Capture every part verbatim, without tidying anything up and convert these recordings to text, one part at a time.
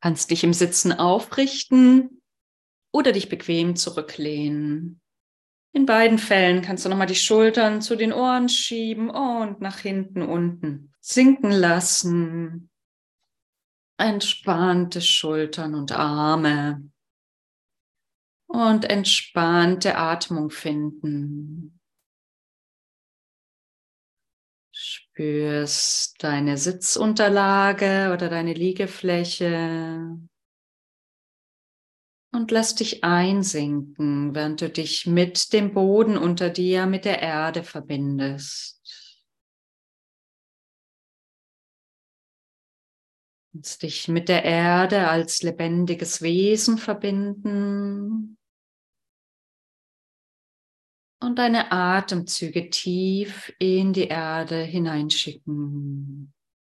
Kannst dich im Sitzen aufrichten oder dich bequem zurücklehnen. In beiden Fällen kannst du nochmal die Schultern zu den Ohren schieben und nach hinten unten sinken lassen. Entspannte Schultern und Arme und entspannte Atmung finden. Spürst deine Sitzunterlage oder deine Liegefläche und lass dich einsinken, während du dich mit dem Boden unter dir, mit der Erde verbindest. Du kannst dich mit der Erde als lebendiges Wesen verbinden und deine Atemzüge tief in die Erde hineinschicken.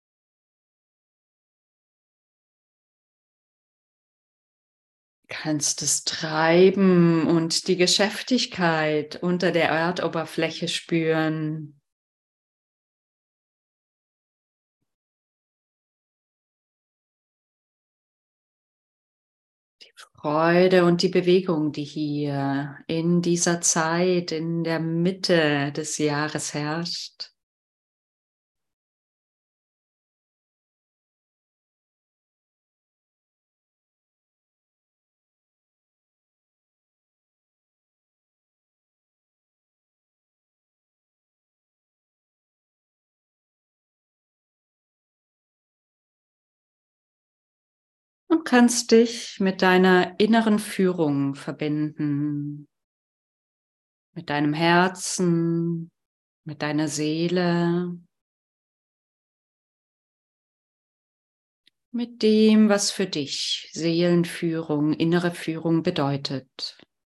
Du kannst das Treiben und die Geschäftigkeit unter der Erdoberfläche spüren. Freude und die Bewegung, die hier in dieser Zeit, in der Mitte des Jahres herrscht. Und kannst dich mit deiner inneren Führung verbinden, mit deinem Herzen, mit deiner Seele, mit dem, was für dich Seelenführung, innere Führung bedeutet.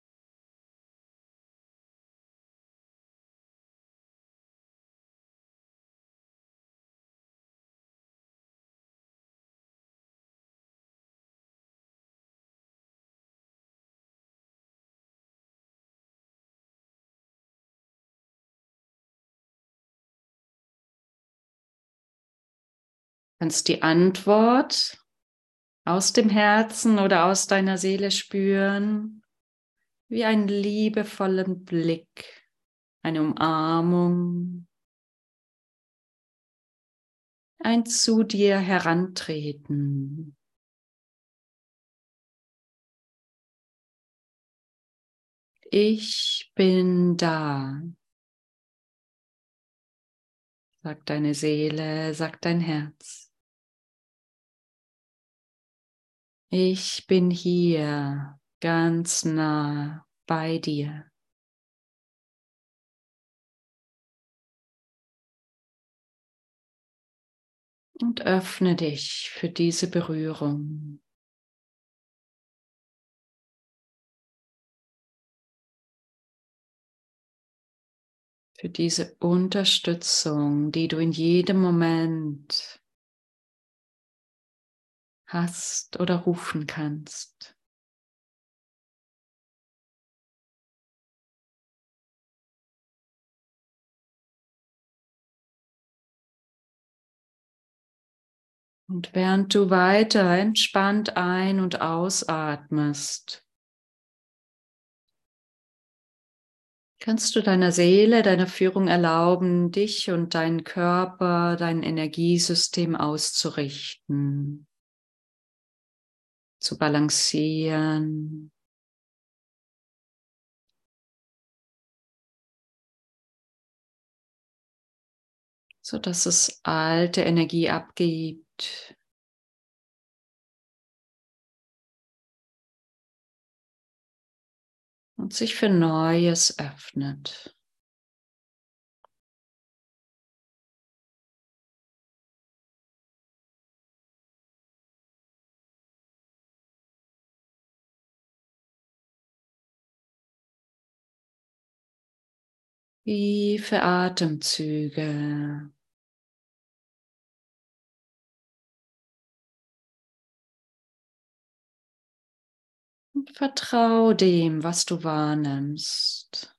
Du kannst die Antwort aus dem Herzen oder aus deiner Seele spüren, wie einen liebevollen Blick, eine Umarmung, ein zu dir herantreten. Ich bin da, sagt deine Seele, sagt dein Herz. Ich bin hier ganz nah bei dir. Und öffne dich für diese Berührung. Für diese Unterstützung, die du in jedem Moment hast oder rufen kannst. Und während du weiter entspannt ein- und ausatmest, kannst du deiner Seele, deiner Führung erlauben, dich und deinen Körper, dein Energiesystem auszurichten, zu balancieren, sodass es alte Energie abgibt und sich für Neues öffnet. Tiefe Atemzüge. Und vertrau dem, was du wahrnimmst.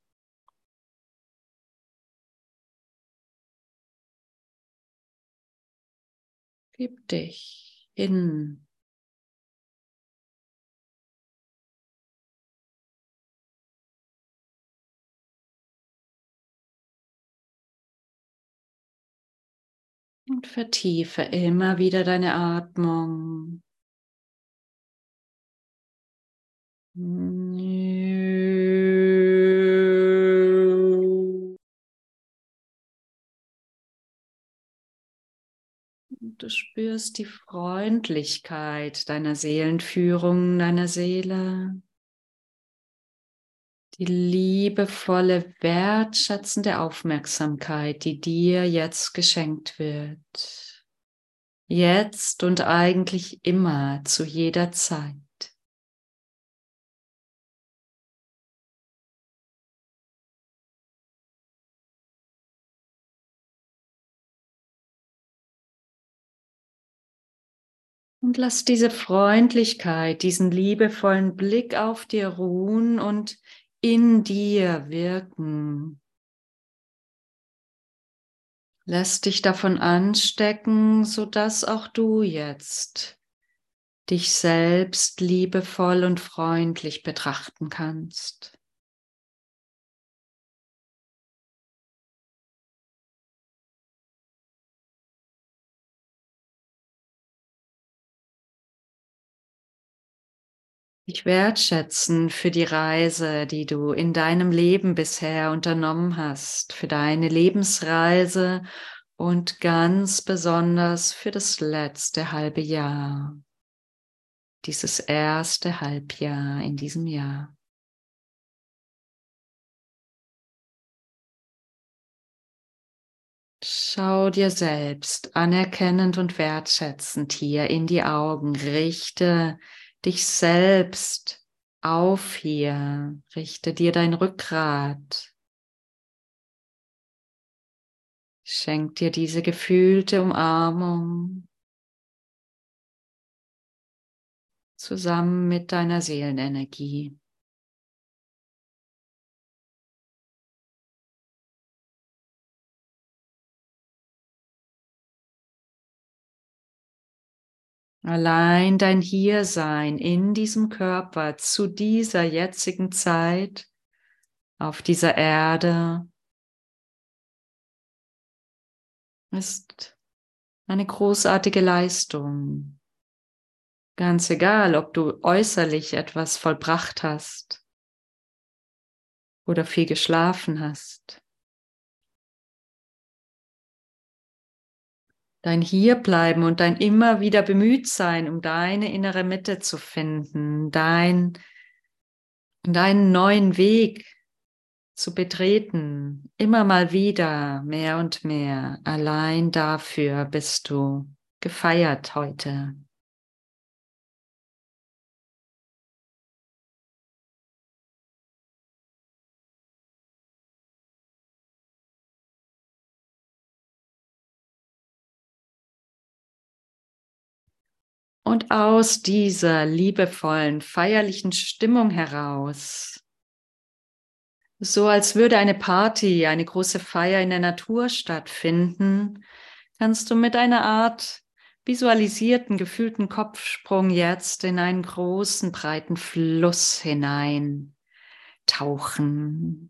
Gib dich hin Und vertiefe immer wieder deine Atmung. Und du spürst die Freundlichkeit deiner Seelenführung, deiner Seele. Die liebevolle, wertschätzende Aufmerksamkeit, die dir jetzt geschenkt wird. Jetzt und eigentlich immer, zu jeder Zeit. Und lass diese Freundlichkeit, diesen liebevollen Blick auf dir ruhen und in dir wirken. Lass dich davon anstecken, sodass auch du jetzt dich selbst liebevoll und freundlich betrachten kannst. Dich wertschätzen für die Reise, die du in deinem Leben bisher unternommen hast, für deine Lebensreise und ganz besonders für das letzte halbe Jahr, dieses erste Halbjahr in diesem Jahr. Schau dir selbst anerkennend und wertschätzend hier in die Augen. Richte dich selbst auf hier. Richte dir dein Rückgrat. Schenk dir diese gefühlte Umarmung zusammen mit deiner Seelenenergie. Allein dein Hiersein in diesem Körper zu dieser jetzigen Zeit auf dieser Erde ist eine großartige Leistung. Ganz egal, ob du äußerlich etwas vollbracht hast oder viel geschlafen hast. Dein Hierbleiben und dein immer wieder bemüht sein, um deine innere Mitte zu finden, dein, deinen neuen Weg zu betreten, immer mal wieder, mehr und mehr. Allein dafür bist du gefeiert heute. Und aus dieser liebevollen, feierlichen Stimmung heraus, so als würde eine Party, eine große Feier in der Natur stattfinden, kannst du mit einer Art visualisierten, gefühlten Kopfsprung jetzt in einen großen, breiten Fluss hinein tauchen.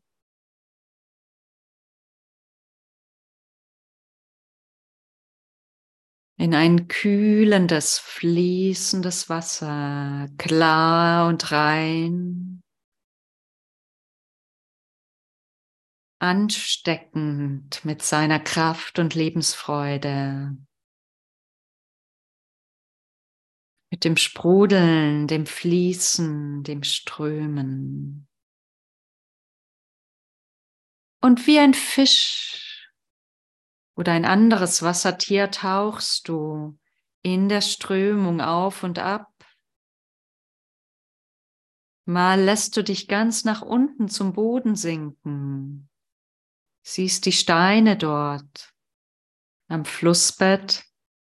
In ein kühlendes, fließendes Wasser, klar und rein, ansteckend mit seiner Kraft und Lebensfreude, mit dem Sprudeln, dem Fließen, dem Strömen. Und wie ein Fisch oder ein anderes Wassertier tauchst du in der Strömung auf und ab. Mal lässt du dich ganz nach unten zum Boden sinken. Siehst die Steine dort am Flussbett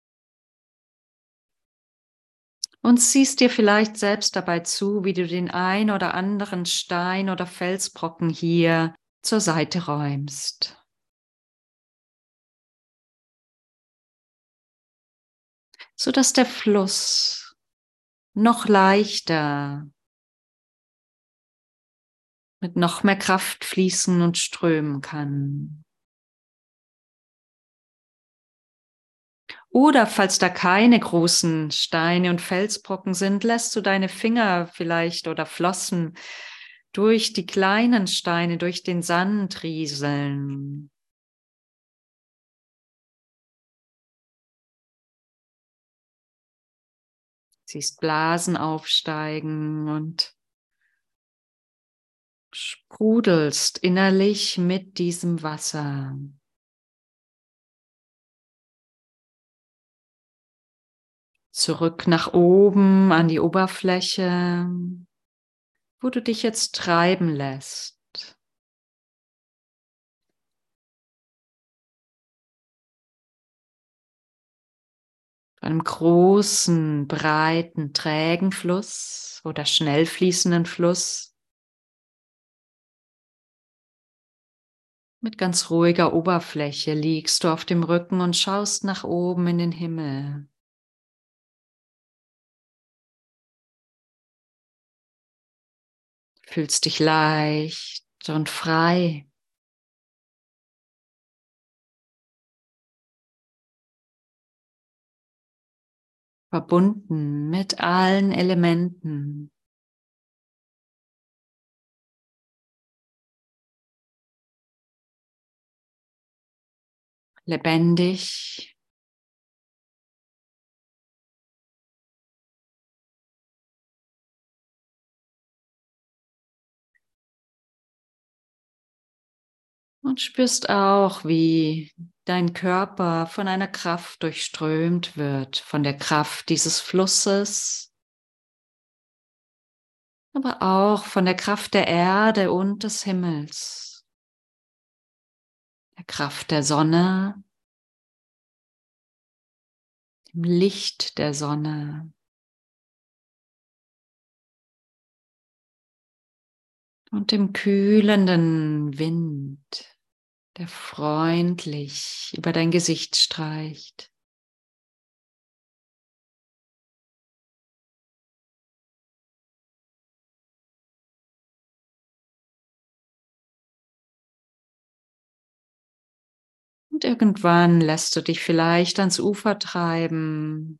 und siehst dir vielleicht selbst dabei zu, wie du den ein oder anderen Stein oder Felsbrocken hier zur Seite räumst. Sodass der Fluss noch leichter mit noch mehr Kraft fließen und strömen kann. Oder falls da keine großen Steine und Felsbrocken sind, lässt du deine Finger vielleicht oder Flossen durch die kleinen Steine, durch den Sand rieseln. Siehst Blasen aufsteigen und sprudelst innerlich mit diesem Wasser. Zurück nach oben an die Oberfläche, wo du dich jetzt treiben lässt. Einem großen, breiten, trägen Fluss oder schnell fließenden Fluss mit ganz ruhiger Oberfläche liegst du auf dem Rücken und schaust nach oben in den Himmel. Fühlst dich leicht und frei. Verbunden mit allen Elementen. Lebendig. Und spürst auch, wie dein Körper von einer Kraft durchströmt wird, von der Kraft dieses Flusses, aber auch von der Kraft der Erde und des Himmels, der Kraft der Sonne, dem Licht der Sonne und dem kühlenden Wind, der freundlich über dein Gesicht streicht. Und irgendwann lässt du dich vielleicht ans Ufer treiben.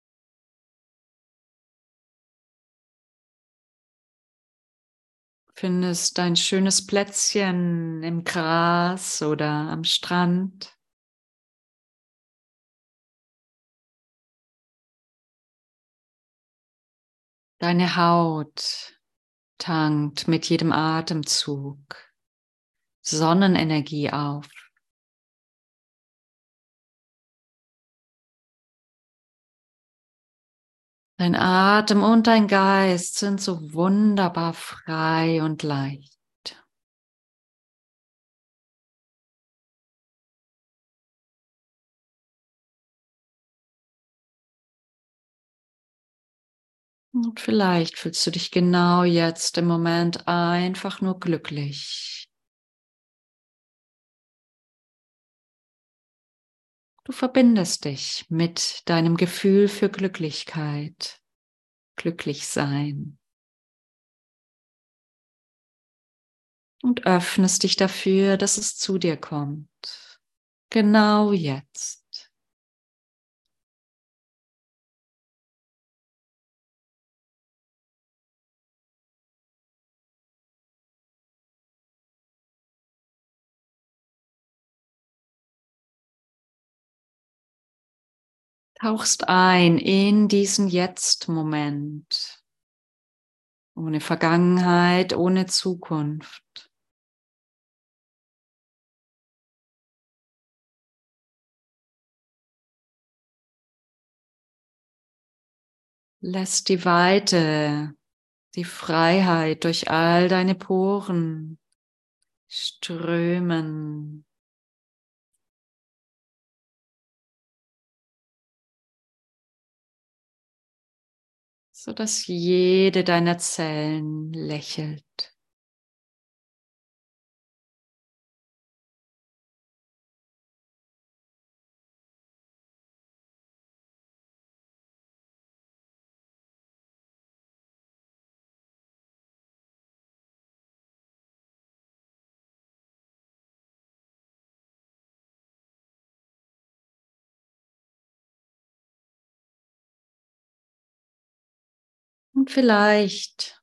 Findest ein schönes Plätzchen im Gras oder am Strand. Deine Haut tankt mit jedem Atemzug Sonnenenergie auf. Dein Atem und dein Geist sind so wunderbar frei und leicht. Und vielleicht fühlst du dich genau jetzt im Moment einfach nur glücklich. Du verbindest dich mit deinem Gefühl für Glücklichkeit, glücklich sein und öffnest dich dafür, dass es zu dir kommt. Genau jetzt. Tauchst ein in diesen Jetzt-Moment, ohne Vergangenheit, ohne Zukunft. Lässt die Weite, die Freiheit durch all deine Poren strömen. Sodass jede deiner Zellen lächelt. Und vielleicht,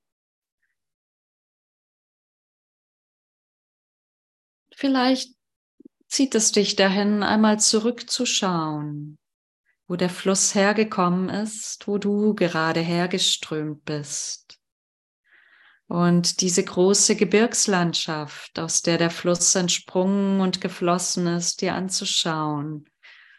vielleicht zieht es dich dahin, einmal zurückzuschauen, wo der Fluss hergekommen ist, wo du gerade hergeströmt bist. Und diese große Gebirgslandschaft, aus der der Fluss entsprungen und geflossen ist, dir anzuschauen.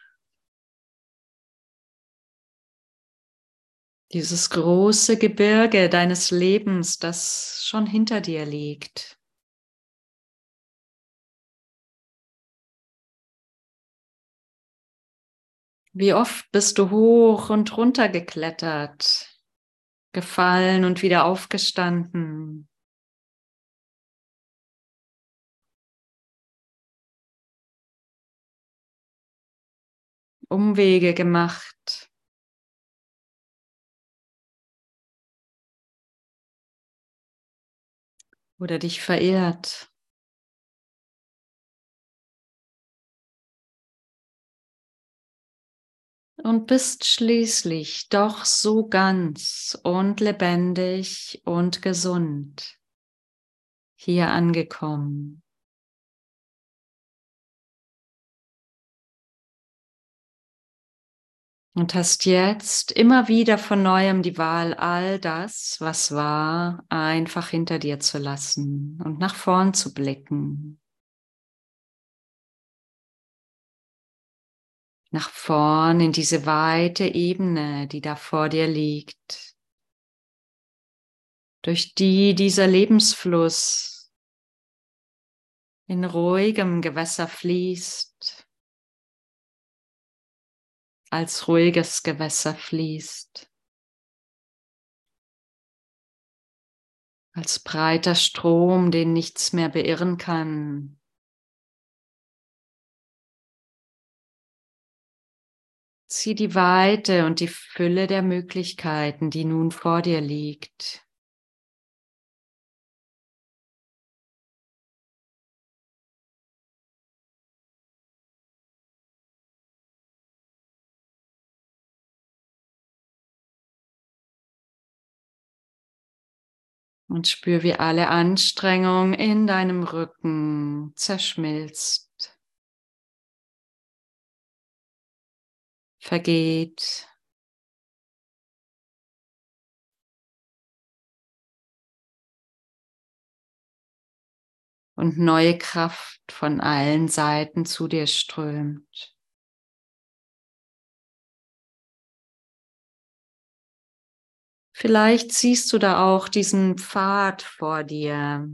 Dieses große Gebirge deines Lebens, das schon hinter dir liegt. Wie oft bist du hoch und runter geklettert, gefallen und wieder aufgestanden, Umwege gemacht oder dich verirrt. Und bist schließlich doch so ganz und lebendig und gesund hier angekommen. Und hast jetzt immer wieder von neuem die Wahl, all das, was war, einfach hinter dir zu lassen und nach vorn zu blicken. Nach vorn in diese weite Ebene, die da vor dir liegt, durch die dieser Lebensfluss in ruhigem Gewässer fließt, als ruhiges Gewässer fließt, als breiter Strom, den nichts mehr beirren kann. Sieh die Weite und die Fülle der Möglichkeiten, die nun vor dir liegt. Und spür, wie alle Anstrengung in deinem Rücken zerschmilzt, vergeht. Und neue Kraft von allen Seiten zu dir strömt. Vielleicht siehst du da auch diesen Pfad vor dir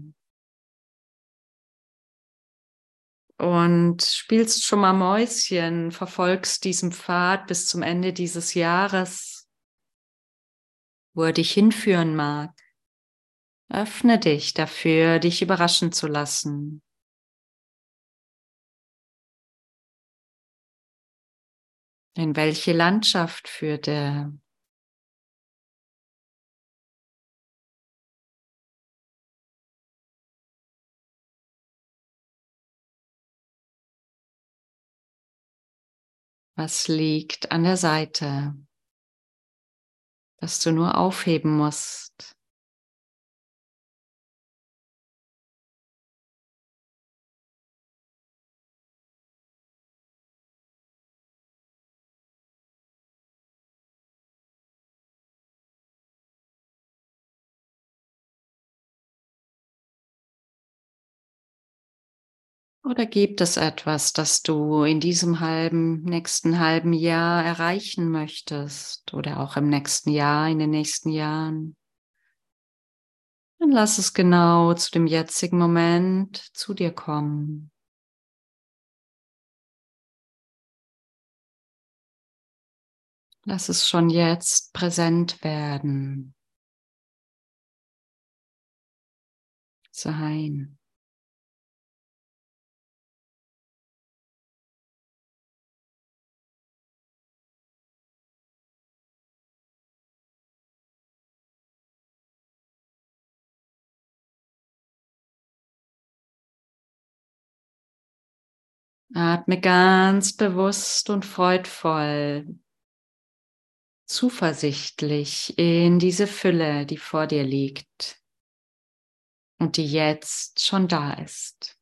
und spielst schon mal Mäuschen, verfolgst diesen Pfad bis zum Ende dieses Jahres, wo er dich hinführen mag. Öffne dich dafür, dich überraschen zu lassen. In welche Landschaft führt er? Was liegt an der Seite, das du nur aufheben musst? Oder gibt es etwas, das du in diesem halben, nächsten halben Jahr erreichen möchtest oder auch im nächsten Jahr, in den nächsten Jahren? Dann lass es genau zu dem jetzigen Moment zu dir kommen. Lass es schon jetzt präsent werden, sein. Atme ganz bewusst und freudvoll zuversichtlich in diese Fülle, die vor dir liegt und die jetzt schon da ist,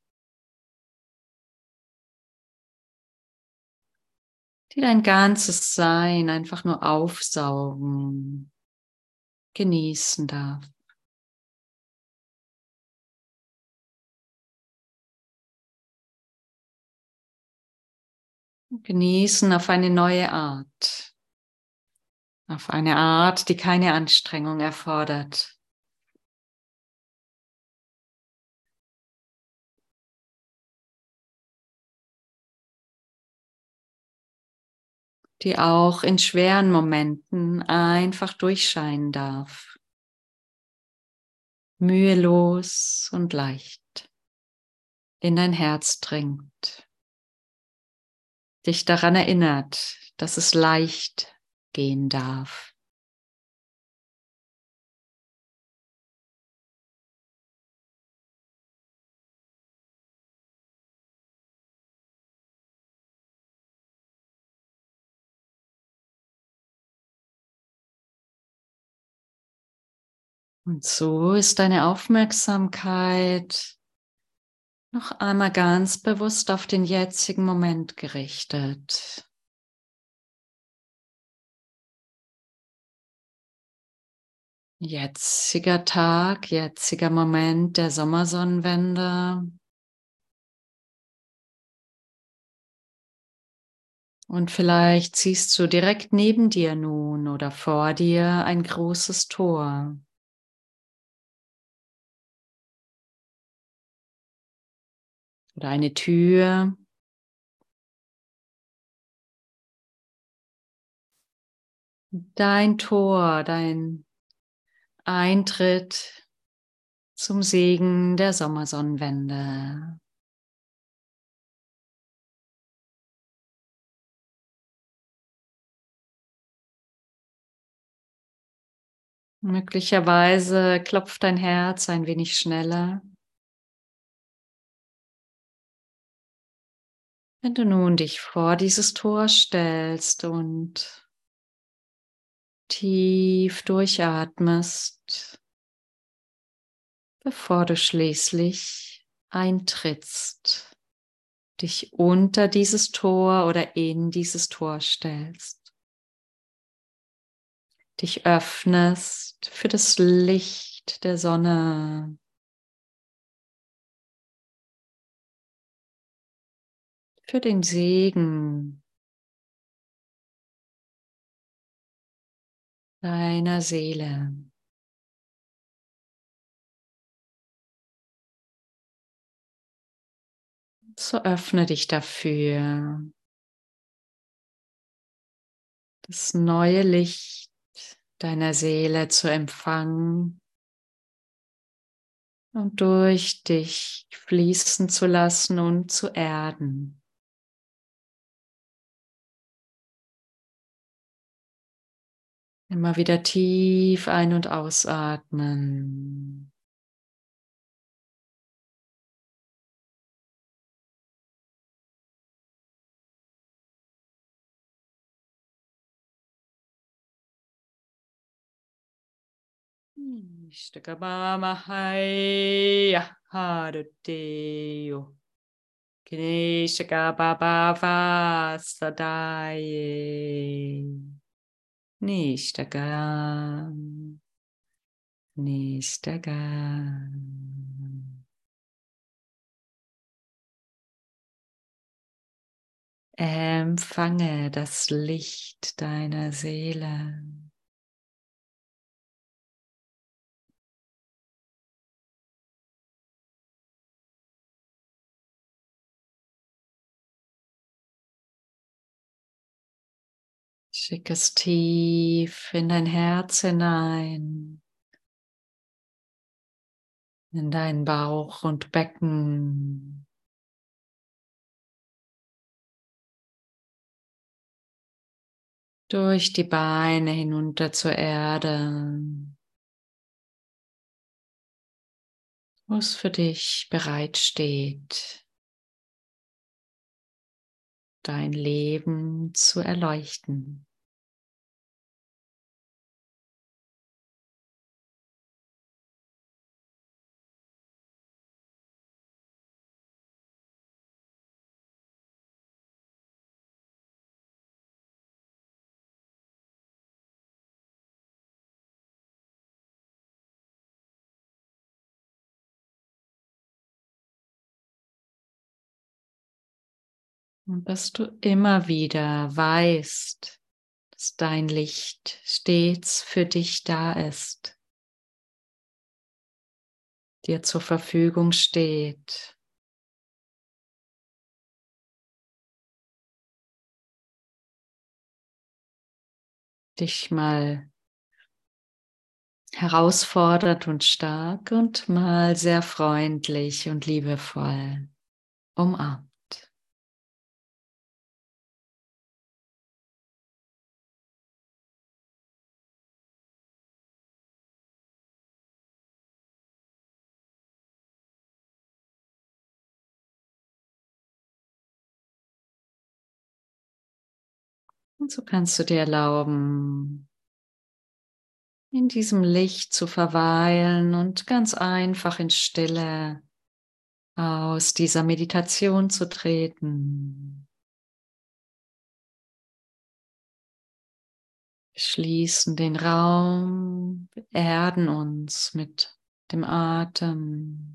die dein ganzes Sein einfach nur aufsaugen, genießen darf. Genießen auf eine neue Art, auf eine Art, die keine Anstrengung erfordert. Die auch in schweren Momenten einfach durchscheinen darf. Mühelos und leicht in dein Herz dringt. Dich daran erinnert, dass es leicht gehen darf. Und so ist deine Aufmerksamkeit noch einmal ganz bewusst auf den jetzigen Moment gerichtet. Jetziger Tag, jetziger Moment der Sommersonnenwende. Und vielleicht siehst du direkt neben dir nun oder vor dir ein großes Tor. Oder eine Tür. Dein Tor, dein Eintritt zum Segen der Sommersonnenwende. Möglicherweise klopft dein Herz ein wenig schneller. Wenn du nun dich vor dieses Tor stellst und tief durchatmest, bevor du schließlich eintrittst, dich unter dieses Tor oder in dieses Tor stellst, dich öffnest für das Licht der Sonne, für den Segen deiner Seele. So öffne dich dafür, das neue Licht deiner Seele zu empfangen und durch dich fließen zu lassen und zu erden. Immer wieder tief ein- und ausatmen. Ishtakabamahaya haruteyo. Kineshakababava sadaye. Nishtagam. Nishtagam. Empfange das Licht deiner Seele. Schick es tief in dein Herz hinein, in deinen Bauch und Becken, durch die Beine hinunter zur Erde, wo es für dich bereitsteht, dein Leben zu erleuchten. Und dass du immer wieder weißt, dass dein Licht stets für dich da ist, dir zur Verfügung steht. Dich mal herausfordert und stark und mal sehr freundlich und liebevoll umarmt. Und so kannst du dir erlauben, in diesem Licht zu verweilen und ganz einfach in Stille aus dieser Meditation zu treten. Wir schließen den Raum, erden uns mit dem Atem.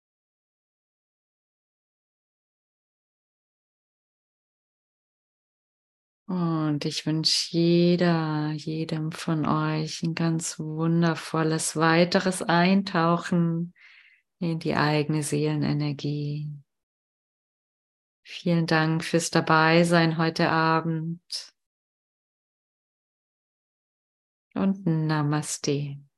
Und ich wünsche jeder, jedem von euch ein ganz wundervolles weiteres Eintauchen in die eigene Seelenenergie. Vielen Dank fürs Dabeisein heute Abend und Namaste.